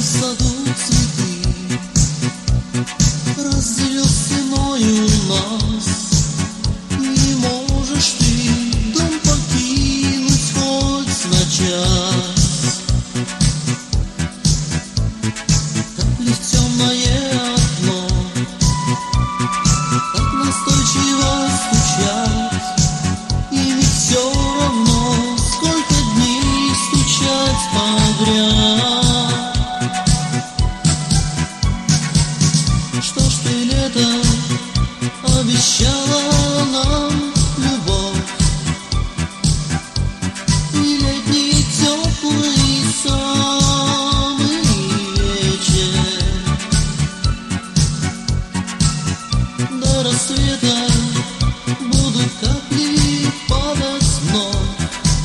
саду цветы, разделил стеною нас. Не можешь ты дом покинуть хоть на час. Капли в темное окно так настойчиво стучат, и ведь все равно, сколько дней стучать подряд. Что ж ты летом обещала нам любовь, и летний теплый самый вечер. До рассвета будут капли падать вновь,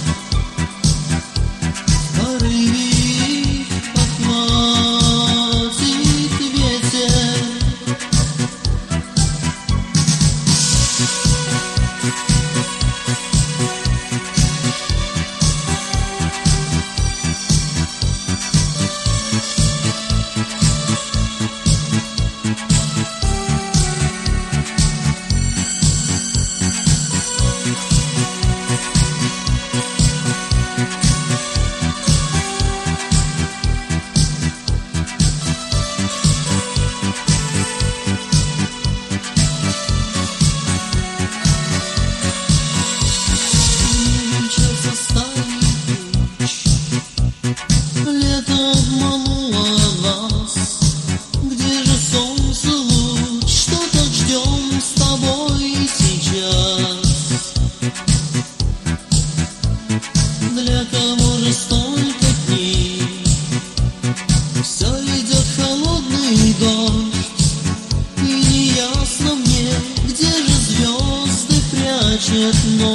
в порыве их охватит ветер. Лето обмануло нас. Где же солнце луч? Что так ждем с тобой сейчас? Для кого же столько дней? Все идет холодный дождь, и неясно мне, где же звезды прячет ночь.